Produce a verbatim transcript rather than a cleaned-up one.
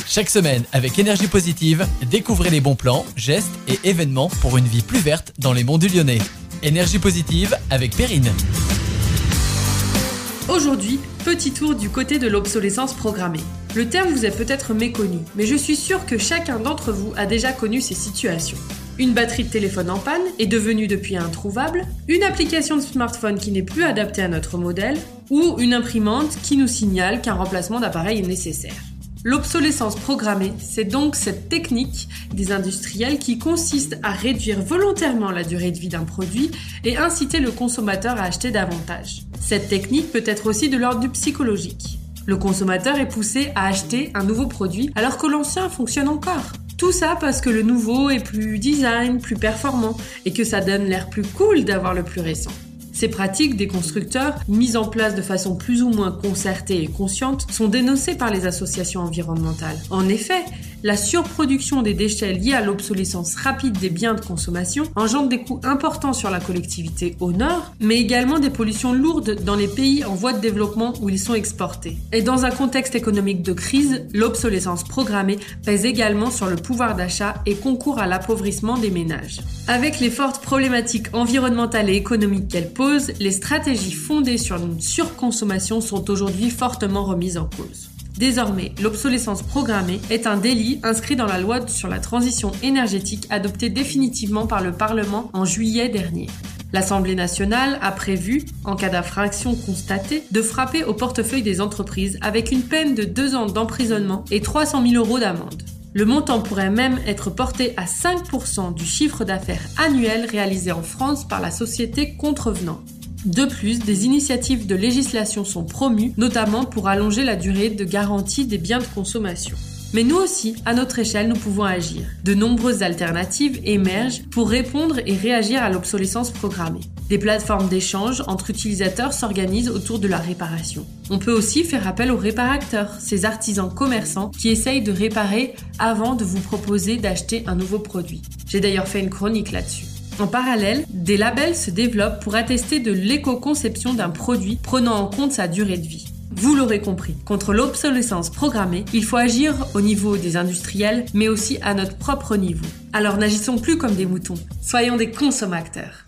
Chaque semaine, avec Énergie Positive, découvrez les bons plans, gestes et événements pour une vie plus verte dans les monts du Lyonnais. Énergie Positive avec Perrine. Aujourd'hui, petit tour du côté de l'obsolescence programmée. Le terme vous est peut-être méconnu, mais je suis sûre que chacun d'entre vous a déjà connu ces situations. Une batterie de téléphone en panne est devenue depuis introuvable, une application de smartphone qui n'est plus adaptée à notre modèle, ou une imprimante qui nous signale qu'un remplacement d'appareil est nécessaire. L'obsolescence programmée, c'est donc cette technique des industriels qui consiste à réduire volontairement la durée de vie d'un produit et inciter le consommateur à acheter davantage. Cette technique peut être aussi de l'ordre du psychologique. Le consommateur est poussé à acheter un nouveau produit alors que l'ancien fonctionne encore. Tout ça parce que le nouveau est plus design, plus performant et que ça donne l'air plus cool d'avoir le plus récent. Ces pratiques des constructeurs, mises en place de façon plus ou moins concertée et consciente, sont dénoncées par les associations environnementales. En effet, la surproduction des déchets liés à l'obsolescence rapide des biens de consommation engendre des coûts importants sur la collectivité au nord, mais également des pollutions lourdes dans les pays en voie de développement où ils sont exportés. Et dans un contexte économique de crise, l'obsolescence programmée pèse également sur le pouvoir d'achat et concourt à l'appauvrissement des ménages. Avec les fortes problématiques environnementales et économiques qu'elle pose, les stratégies fondées sur une surconsommation sont aujourd'hui fortement remises en cause. Désormais, l'obsolescence programmée est un délit inscrit dans la loi sur la transition énergétique adoptée définitivement par le Parlement en juillet dernier. L'Assemblée nationale a prévu, en cas d'infraction constatée, de frapper au portefeuille des entreprises avec une peine de deux ans d'emprisonnement et trois cent mille euros d'amende. Le montant pourrait même être porté à cinq pour cent du chiffre d'affaires annuel réalisé en France par la société contrevenant. De plus, des initiatives de législation sont promues, notamment pour allonger la durée de garantie des biens de consommation. Mais nous aussi, à notre échelle, nous pouvons agir. De nombreuses alternatives émergent pour répondre et réagir à l'obsolescence programmée. Des plateformes d'échange entre utilisateurs s'organisent autour de la réparation. On peut aussi faire appel aux réparateurs, ces artisans commerçants qui essayent de réparer avant de vous proposer d'acheter un nouveau produit. J'ai d'ailleurs fait une chronique là-dessus. En parallèle, des labels se développent pour attester de l'éco-conception d'un produit prenant en compte sa durée de vie. Vous l'aurez compris, contre l'obsolescence programmée, il faut agir au niveau des industriels, mais aussi à notre propre niveau. Alors n'agissons plus comme des moutons, soyons des consommateurs.